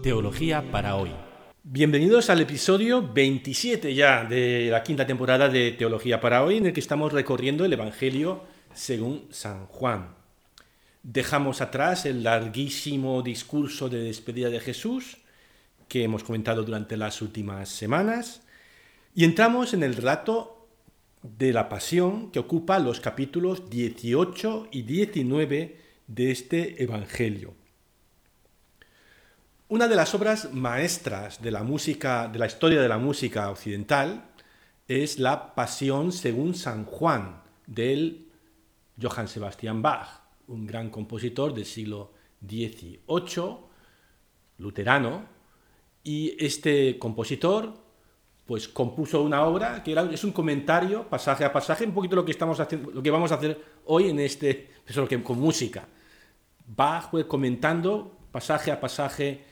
Teología para hoy. Bienvenidos al episodio 27 ya de la quinta temporada de Teología para hoy, en el que estamos recorriendo el Evangelio según San Juan. Dejamos atrás el larguísimo discurso de despedida de Jesús que hemos comentado durante las últimas semanas y entramos en el relato de la Pasión que ocupa los capítulos 18 y 19 de este Evangelio. Una de las obras maestras de la música, de la historia de la música occidental, es la Pasión según San Juan, del Johann Sebastian Bach, un gran compositor del siglo XVIII, luterano, y este compositor pues compuso una obra que es un comentario, pasaje a pasaje, un poquito lo que vamos a hacer hoy en con música. Bach fue comentando pasaje a pasaje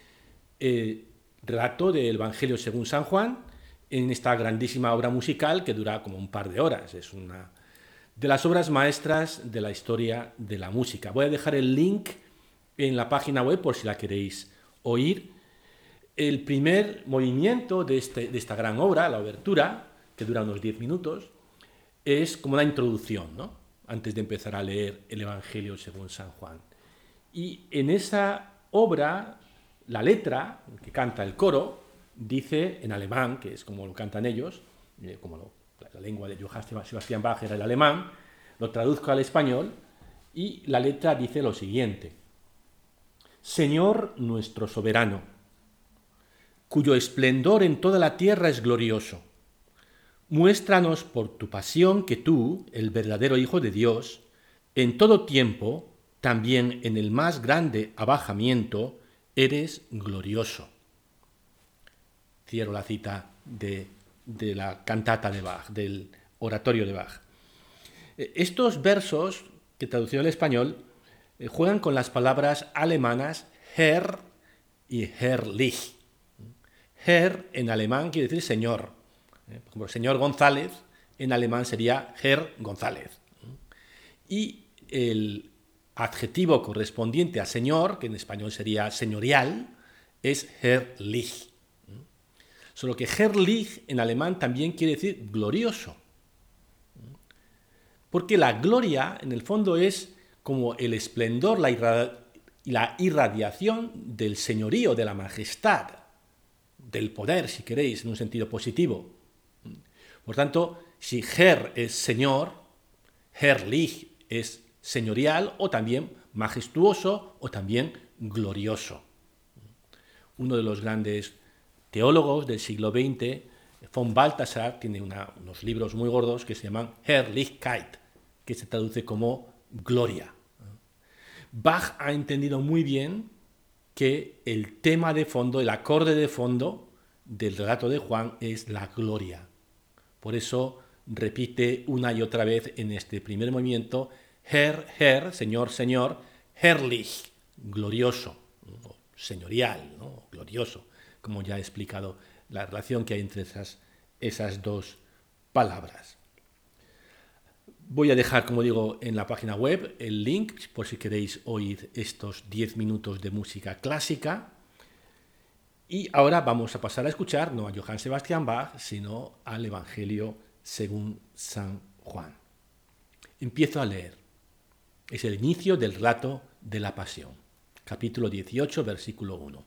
relato del Evangelio según San Juan en esta grandísima obra musical que dura como un par de horas. Es una de las obras maestras de la historia de la música. Voy a dejar el link en la página web por si la queréis oír. El primer movimiento de esta gran obra, la obertura, que dura unos 10 minutos, es como una introducción, ¿no? Antes de empezar a leer el Evangelio según San Juan. Y en esa obra, la letra que canta el coro dice en alemán, que es como lo cantan ellos, la lengua de Johann Sebastian Bach era el alemán, lo traduzco al español y la letra dice lo siguiente: Señor nuestro soberano, cuyo esplendor en toda la tierra es glorioso, muéstranos por tu pasión que tú, el verdadero Hijo de Dios, en todo tiempo, también en el más grande abajamiento, eres glorioso. Cierro la cita de la cantata de Bach, del oratorio de Bach. Estos versos, que traducido al español, juegan con las palabras alemanas Herr y Herrlich. Herr en alemán quiere decir señor. Por ejemplo, señor González en alemán sería Herr González. Y el adjetivo correspondiente a señor, que en español sería señorial, es herrlich. Solo que herrlich en alemán también quiere decir glorioso. Porque la gloria, en el fondo, es como el esplendor, la irradiación del señorío, de la majestad, del poder, si queréis, en un sentido positivo. Por tanto, si Herr es señor, herrlich es señorial o también majestuoso o también glorioso. Uno de los grandes teólogos del siglo XX, von Balthasar, tiene unos libros muy gordos que se llaman Herrlichkeit, que se traduce como gloria. Bach ha entendido muy bien que el tema de fondo, el acorde de fondo del relato de Juan es la gloria. Por eso repite una y otra vez en este primer movimiento Herr, Herr, señor, señor, herrlich, glorioso, ¿no? Señorial, ¿no? Glorioso, como ya he explicado la relación que hay entre esas dos palabras. Voy a dejar, como digo, en la página web el link por si queréis oír estos 10 minutos de música clásica. Y ahora vamos a pasar a escuchar no a Johann Sebastian Bach, sino al Evangelio según San Juan. Empiezo a leer. Es el inicio del relato de la Pasión. Capítulo 18, versículo 1.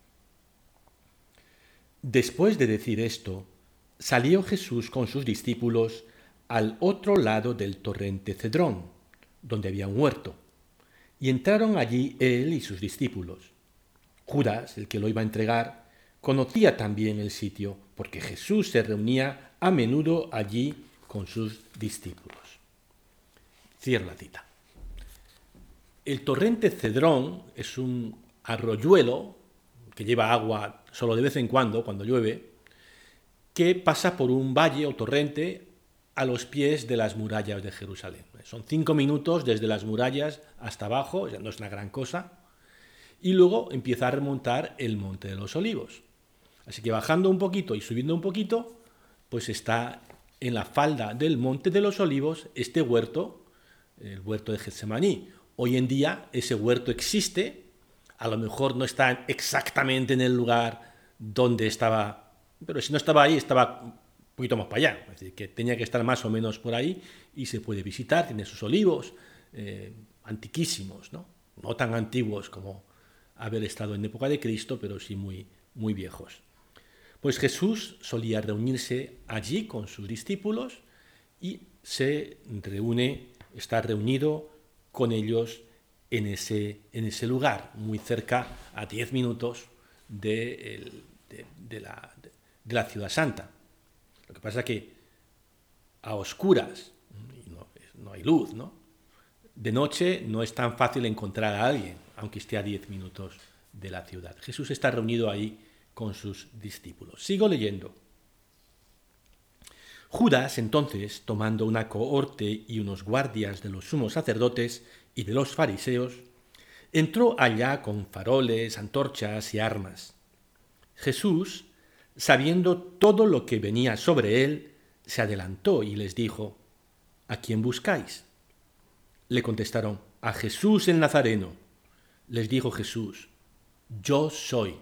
Después de decir esto, salió Jesús con sus discípulos al otro lado del torrente Cedrón, donde había un huerto, y entraron allí él y sus discípulos. Judas, el que lo iba a entregar, conocía también el sitio, porque Jesús se reunía a menudo allí con sus discípulos. Cierro la cita. El torrente Cedrón es un arroyuelo que lleva agua solo de vez en cuando llueve, que pasa por un valle o torrente a los pies de las murallas de Jerusalén. Son 5 minutos desde las murallas hasta abajo, ya no es una gran cosa, y luego empieza a remontar el Monte de los Olivos. Así que bajando un poquito y subiendo un poquito, pues está en la falda del Monte de los Olivos este huerto, el huerto de Getsemaní. Hoy en día ese huerto existe a lo mejor no está exactamente en el lugar donde estaba, pero si no estaba ahí, estaba un poquito más para allá, es decir, que tenía que estar más o menos por ahí y se puede visitar, tiene sus olivos antiquísimos, ¿no? No tan antiguos como haber estado en época de Cristo, pero sí muy, muy viejos. Pues Jesús solía reunirse allí con sus discípulos y está reunido con ellos en ese lugar, muy cerca, a 10 minutos de la Ciudad Santa. Lo que pasa es que a oscuras, y no hay luz, ¿no? De noche no es tan fácil encontrar a alguien, aunque esté a 10 minutos de la ciudad. Jesús está reunido ahí con sus discípulos. Sigo leyendo. Judas, entonces, tomando una cohorte y unos guardias de los sumos sacerdotes y de los fariseos, entró allá con faroles, antorchas y armas. Jesús, sabiendo todo lo que venía sobre él, se adelantó y les dijo: ¿A quién buscáis? Le contestaron: a Jesús el Nazareno. Les dijo Jesús: yo soy.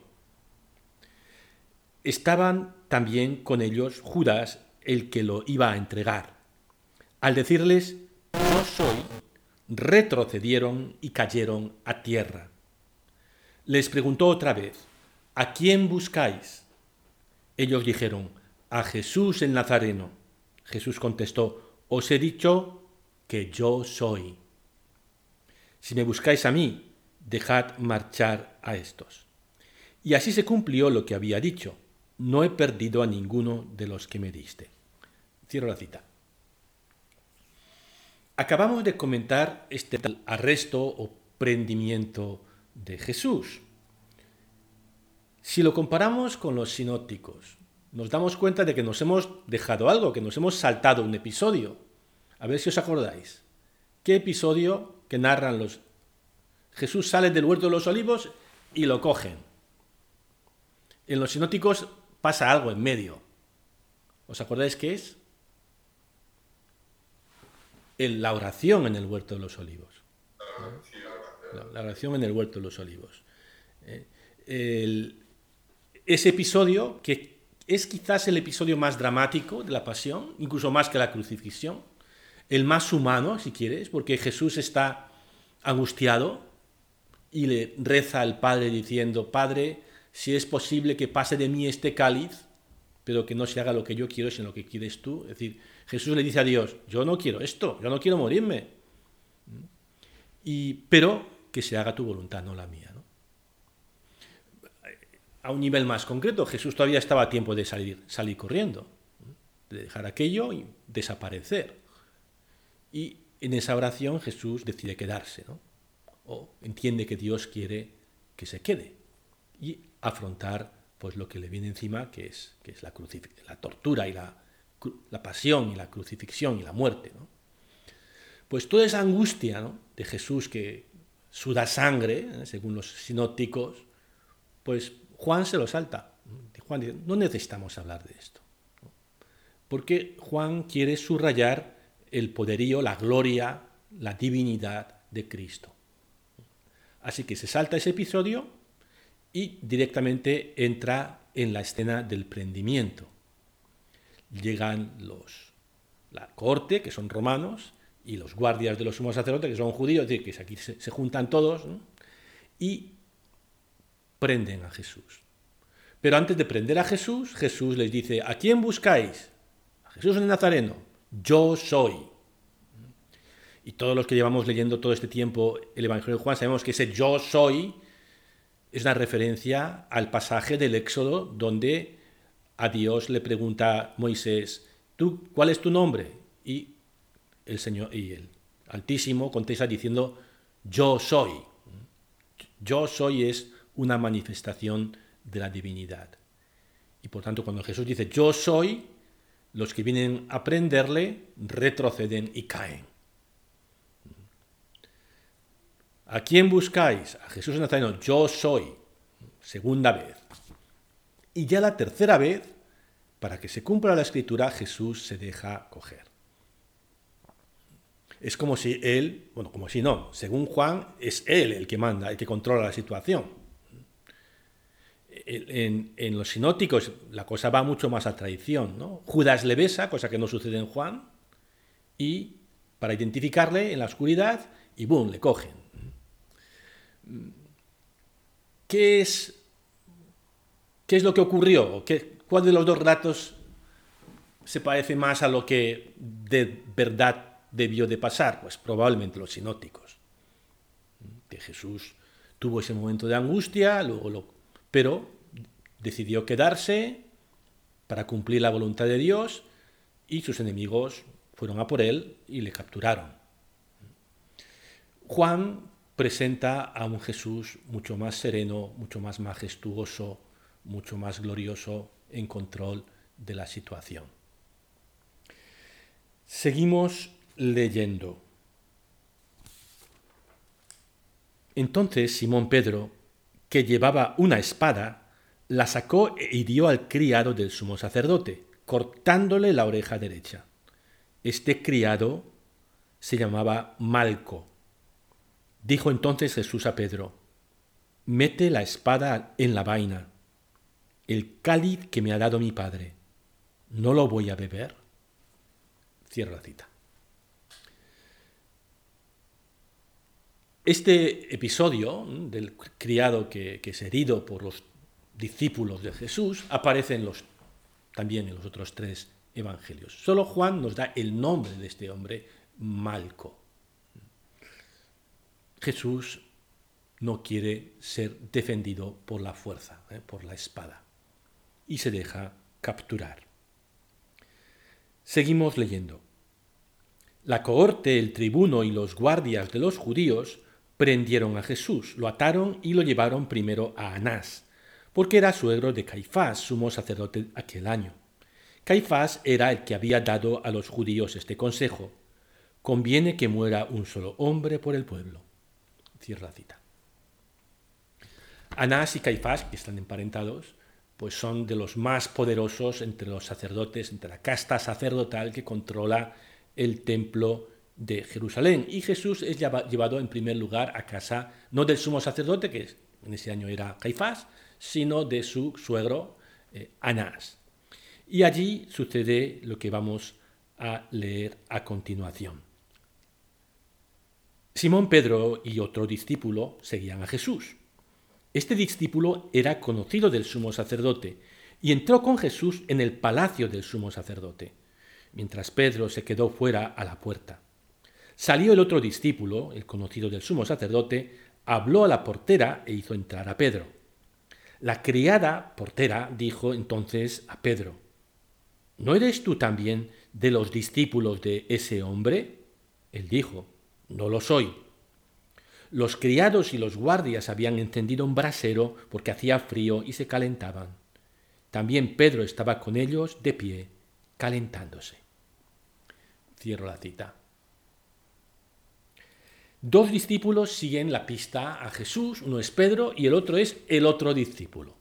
Estaban también con ellos Judas, el que lo iba a entregar. Al decirles: yo soy, retrocedieron y cayeron a tierra. Les preguntó otra vez: ¿a quién buscáis? Ellos dijeron: a Jesús el Nazareno. Jesús contestó: os he dicho que yo soy. Si me buscáis a mí, dejad marchar a estos. Y así se cumplió lo que había dicho: no he perdido a ninguno de los que me diste. Cierro la cita. Acabamos de comentar este arresto o prendimiento de Jesús. Si lo comparamos con los sinópticos, nos damos cuenta de que nos hemos dejado algo, que nos hemos saltado un episodio. A ver si os acordáis. ¿Qué episodio que narran los... Jesús sale del huerto de los olivos y lo cogen. En los sinópticos pasa algo en medio. ¿Os acordáis qué es? La oración en el huerto de los olivos. La oración en el huerto de los olivos. Ese episodio, que es quizás el episodio más dramático de la pasión, incluso más que la crucifixión, el más humano, si quieres, porque Jesús está angustiado y le reza al Padre diciendo: Padre, si es posible que pase de mí este cáliz, pero que no se haga lo que yo quiero, sino lo que quieres tú. Es decir, Jesús le dice a Dios: yo no quiero esto, yo no quiero morirme, pero que se haga tu voluntad, no la mía, ¿no? A un nivel más concreto, Jesús todavía estaba a tiempo de salir corriendo, de dejar aquello y desaparecer. Y en esa oración Jesús decide quedarse, ¿no? O entiende que Dios quiere que se quede y afrontar pues lo que le viene encima, que es la tortura y la pasión y la crucifixión y la muerte, ¿no? Pues toda esa angustia, ¿no?, de Jesús, que suda sangre, según los sinópticos, pues Juan se lo salta. Juan dice: no necesitamos hablar de esto, ¿no? Porque Juan quiere subrayar el poderío, la gloria, la divinidad de Cristo. Así que se salta ese episodio y directamente entra en la escena del prendimiento. Llegan la corte, que son romanos, y los guardias de los sumos sacerdotes, que son judíos, es decir, que aquí se juntan todos, ¿no?, y prenden a Jesús. Pero antes de prender a Jesús, Jesús les dice: ¿a quién buscáis? A Jesús el Nazareno. Yo soy. Y todos los que llevamos leyendo todo este tiempo el Evangelio de Juan sabemos que ese yo soy es una referencia al pasaje del Éxodo donde a Dios le pregunta Moisés: ¿tú cuál es tu nombre? Y el Señor y el Altísimo contesta diciendo: yo soy. Yo soy es una manifestación de la divinidad. Y por tanto, cuando Jesús dice yo soy, los que vienen a prenderle retroceden y caen. ¿A quién buscáis? A Jesús el Nazareno. Yo soy. Segunda vez. Y ya la tercera vez, para que se cumpla la Escritura, Jesús se deja coger. Es como si él, bueno, como si no, según Juan, es él el que manda, el que controla la situación. En los sinópticos la cosa va mucho más a traición, ¿no? Judas le besa, cosa que no sucede en Juan, y para identificarle en la oscuridad, y ¡boom!, le cogen. ¿Qué es lo que ocurrió? ¿Cuál de los dos relatos se parece más a lo que de verdad debió de pasar? Pues probablemente los sinópticos. Que Jesús tuvo ese momento de angustia, pero decidió quedarse para cumplir la voluntad de Dios y sus enemigos fueron a por él y le capturaron. Juan presenta a un Jesús mucho más sereno, mucho más majestuoso, mucho más glorioso en control de la situación. Seguimos leyendo. Entonces Simón Pedro, que llevaba una espada, la sacó e hirió al criado del sumo sacerdote, cortándole la oreja derecha. Este criado se llamaba Malco. Dijo entonces Jesús a Pedro: mete la espada en la vaina. El cáliz que me ha dado mi Padre, ¿no lo voy a beber? Cierro la cita. Este episodio del criado que es herido por los discípulos de Jesús aparece también en los otros 3 evangelios. Solo Juan nos da el nombre de este hombre, Malco. Jesús no quiere ser defendido por la fuerza, por la espada, y se deja capturar. Seguimos leyendo. La cohorte, el tribuno y los guardias de los judíos prendieron a Jesús, lo ataron y lo llevaron primero a Anás, porque era suegro de Caifás, sumo sacerdote aquel año. Caifás era el que había dado a los judíos este consejo: conviene que muera un solo hombre por el pueblo. Cierra la cita. Anás y Caifás, que están emparentados, pues son de los más poderosos entre los sacerdotes, entre la casta sacerdotal que controla el templo de Jerusalén. Y Jesús es llevado en primer lugar a casa, no del sumo sacerdote, que en ese año era Caifás, sino de su suegro Anás. Y allí sucede lo que vamos a leer a continuación. Simón Pedro y otro discípulo seguían a Jesús. Este discípulo era conocido del sumo sacerdote y entró con Jesús en el palacio del sumo sacerdote, mientras Pedro se quedó fuera a la puerta. Salió el otro discípulo, el conocido del sumo sacerdote, habló a la portera e hizo entrar a Pedro. La criada portera dijo entonces a Pedro: ¿no eres tú también de los discípulos de ese hombre? Él dijo: no lo soy. Los criados y los guardias habían encendido un brasero porque hacía frío y se calentaban. También Pedro estaba con ellos de pie, calentándose. Cierro la cita. 2 discípulos siguen la pista a Jesús, uno es Pedro y el otro es el otro discípulo.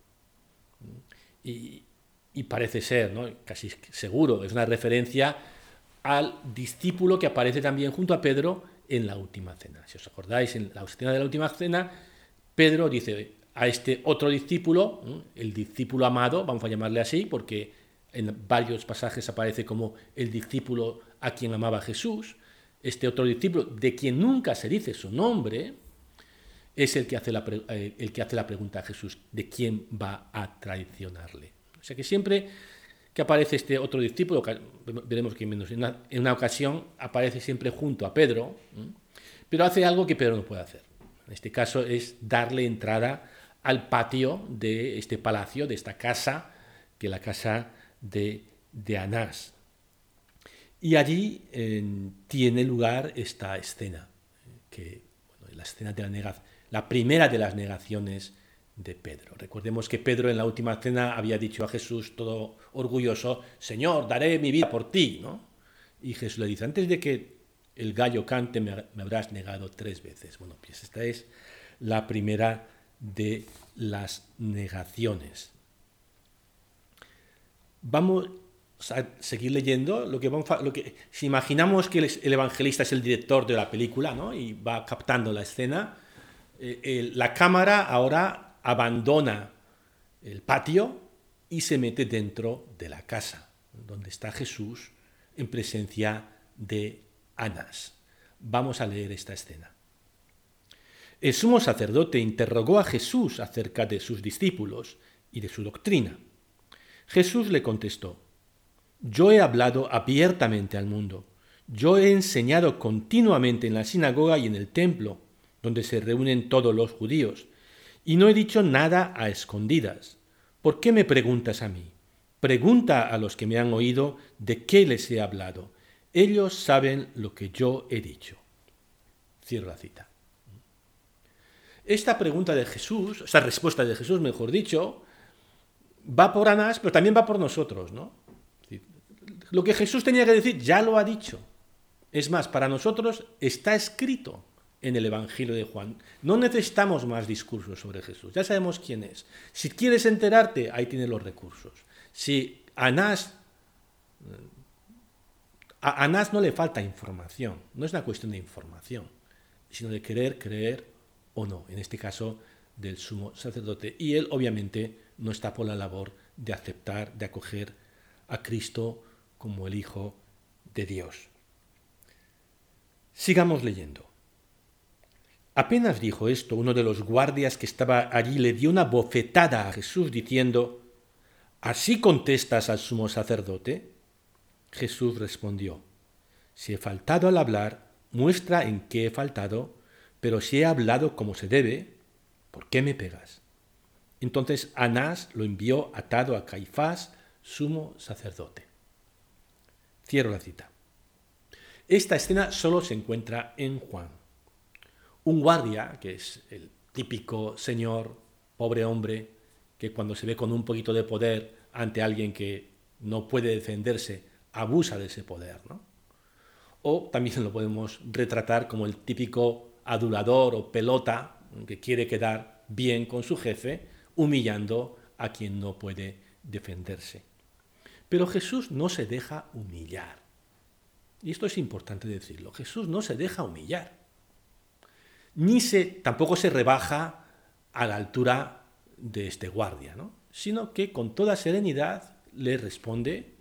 Y parece ser, ¿no?, casi seguro, es una referencia al discípulo que aparece también junto a Pedro en la última cena. Si os acordáis, en la escena de la última cena, Pedro dice a este otro discípulo, el discípulo amado, vamos a llamarle así, porque en varios pasajes aparece como el discípulo a quien amaba Jesús. Este otro discípulo, de quien nunca se dice su nombre, es el que hace la pregunta a Jesús: ¿de quién va a traicionarle? O sea que siempre que aparece este otro discípulo, veremos que en una ocasión aparece siempre junto a Pedro, pero hace algo que Pedro no puede hacer. En este caso es darle entrada al patio de este palacio, de esta casa, que es la casa de Anás. Y allí tiene lugar esta escena, que la escena de la primera de las negaciones de Pedro. Recordemos que Pedro en la última cena había dicho a Jesús, todo orgulloso: Señor, daré mi vida por ti, ¿no? Y Jesús le dice: antes de que el gallo cante me habrás negado 3 veces. Bueno, pues esta es la primera de las negaciones. Vamos seguir leyendo, si imaginamos que el evangelista es el director de la película, ¿no? Y va captando la escena, la cámara ahora abandona el patio y se mete dentro de la casa, donde está Jesús en presencia de Anás. Vamos a leer esta escena. El sumo sacerdote interrogó a Jesús acerca de sus discípulos y de su doctrina. Jesús le contestó: yo he hablado abiertamente al mundo. Yo he enseñado continuamente en la sinagoga y en el templo, donde se reúnen todos los judíos, y no he dicho nada a escondidas. ¿Por qué me preguntas a mí? Pregunta a los que me han oído de qué les he hablado. Ellos saben lo que yo he dicho. Cierro la cita. Esta pregunta de Jesús, esta respuesta de Jesús, mejor dicho, va por Anás, pero también va por nosotros, ¿no? Lo que Jesús tenía que decir ya lo ha dicho. Es más, para nosotros está escrito en el Evangelio de Juan. No necesitamos más discursos sobre Jesús. Ya sabemos quién es. Si quieres enterarte, ahí tienes los recursos. Si a Anás no le falta información. No es una cuestión de información, sino de querer creer o no. En este caso, del sumo sacerdote. Y él, obviamente, no está por la labor de aceptar, de acoger a Cristo como el Hijo de Dios. Sigamos leyendo. Apenas dijo esto, uno de los guardias que estaba allí le dio una bofetada a Jesús diciendo: ¿así contestas al sumo sacerdote? Jesús respondió: si he faltado al hablar, muestra en qué he faltado, pero si he hablado como se debe, ¿por qué me pegas? Entonces Anás lo envió atado a Caifás, sumo sacerdote. Cierro la cita. Esta escena solo se encuentra en Juan. Un guardia, que es el típico señor, pobre hombre, que cuando se ve con un poquito de poder ante alguien que no puede defenderse, abusa de ese poder, ¿no? O también lo podemos retratar como el típico adulador o pelota que quiere quedar bien con su jefe, humillando a quien no puede defenderse. Pero Jesús no se deja humillar. Y esto es importante decirlo. Jesús no se deja humillar. Tampoco se rebaja a la altura de este guardia, ¿no? Sino que con toda serenidad le responde: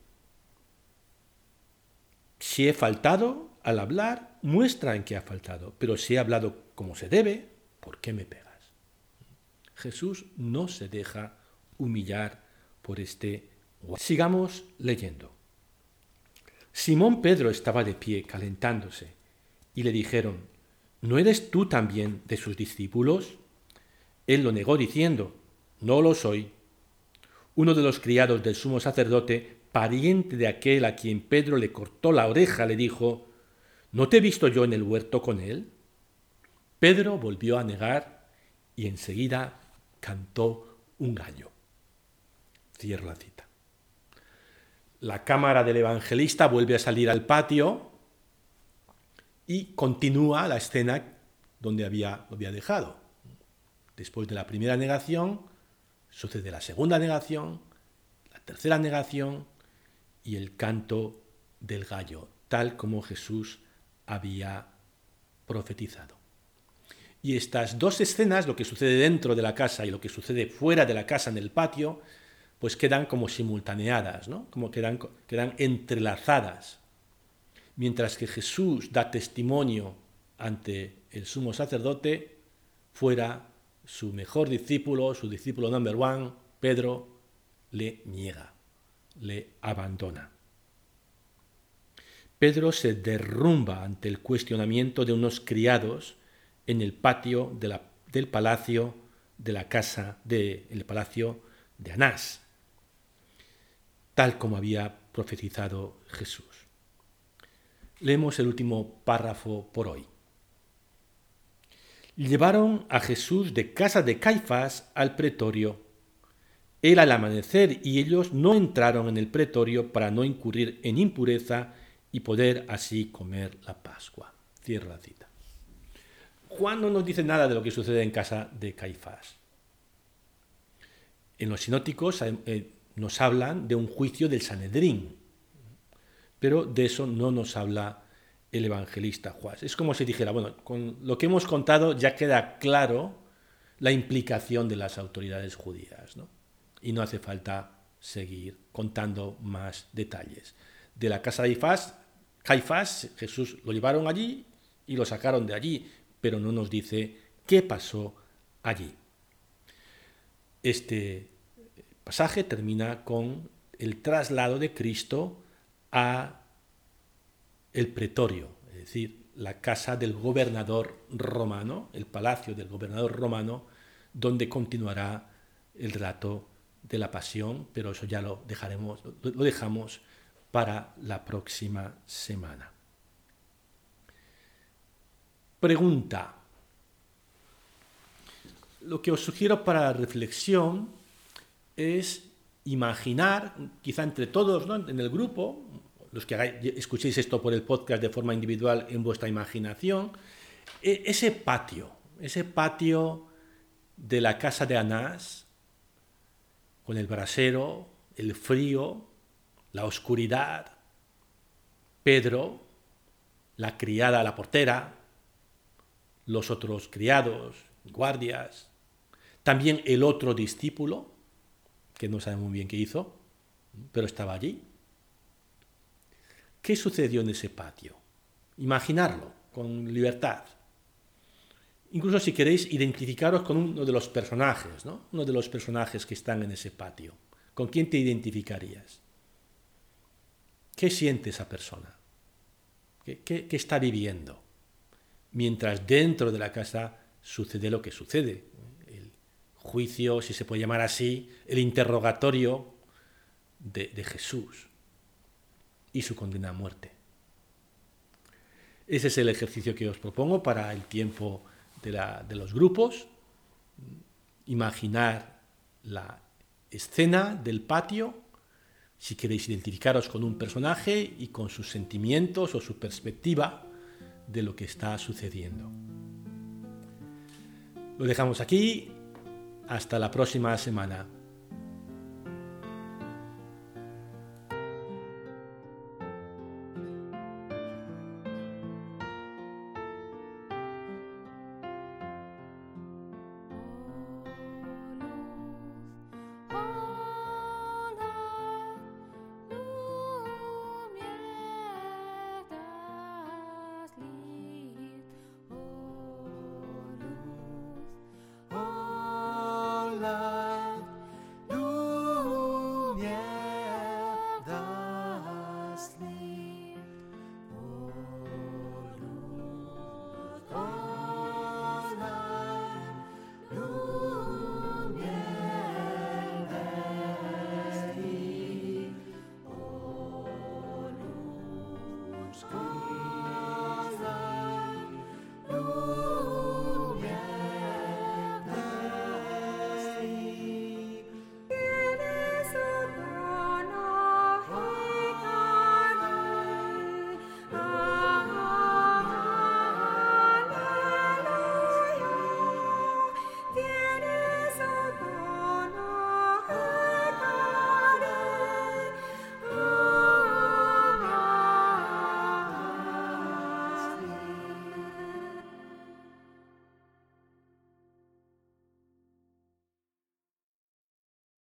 si he faltado al hablar, muestra en qué ha faltado. Pero si he hablado como se debe, ¿por qué me pegas? Jesús no se deja humillar por este guardia. Sigamos leyendo. Simón Pedro estaba de pie calentándose y le dijeron: ¿no eres tú también de sus discípulos? Él lo negó diciendo: no lo soy. Uno de los criados del sumo sacerdote, pariente de aquel a quien Pedro le cortó la oreja, le dijo: ¿no te he visto yo en el huerto con él? Pedro volvió a negar y enseguida cantó un gallo. Cierro la cita. La cámara del evangelista vuelve a salir al patio y continúa la escena donde lo había dejado. Después de la primera negación, sucede la segunda negación, la tercera negación y el canto del gallo, tal como Jesús había profetizado. Y estas dos escenas, lo que sucede dentro de la casa y lo que sucede fuera de la casa en el patio, pues quedan como simultaneadas, ¿no? Como quedan entrelazadas. Mientras que Jesús da testimonio ante el sumo sacerdote, fuera su mejor discípulo, su discípulo number one, Pedro, le niega, le abandona. Pedro se derrumba ante el cuestionamiento de unos criados en el patio del palacio de la casa del palacio de Anás, tal como había profetizado Jesús. Leemos el último párrafo por hoy. Llevaron a Jesús de casa de Caifás al pretorio. Era el amanecer y ellos no entraron en el pretorio para no incurrir en impureza y poder así comer la Pascua. Cierra la cita. Juan no nos dice nada de lo que sucede en casa de Caifás. En los sinópticos nos hablan de un juicio del Sanedrín, Pero de eso no nos habla el evangelista Juan. Es como si dijera, bueno, con lo que hemos contado ya queda claro la implicación de las autoridades judías, ¿no? Y no hace falta seguir contando más detalles. De la casa de Caifás, Jesús lo llevaron allí y lo sacaron de allí, pero no nos dice qué pasó allí. Este pasaje termina con el traslado de Cristo a el pretorio, es decir, la casa del gobernador romano, el palacio del gobernador romano, donde continuará el relato de la pasión, pero eso ya lo dejamos para la próxima semana. Pregunta. Lo que os sugiero para la reflexión es imaginar, quizá entre todos, ¿no?, en el grupo, los que escuchéis esto por el podcast de forma individual en vuestra imaginación, ese patio de la casa de Anás, con el brasero, el frío, la oscuridad, Pedro, la criada, la portera, los otros criados, guardias, también el otro discípulo, que no sabemos muy bien qué hizo, pero estaba allí. ¿Qué sucedió en ese patio? Imaginarlo con libertad. Incluso si queréis identificaros con uno de los personajes, ¿no? Uno de los personajes que están en ese patio. ¿Con quién te identificarías? ¿Qué siente esa persona? ¿Qué está viviendo? Mientras dentro de la casa sucede lo que sucede. El juicio, si se puede llamar así, el interrogatorio de Jesús y su condena a muerte. Ese es el ejercicio que os propongo para el tiempo de los grupos. Imaginar la escena del patio, si queréis identificaros con un personaje y con sus sentimientos o su perspectiva de lo que está sucediendo. Lo dejamos aquí. Hasta la próxima semana.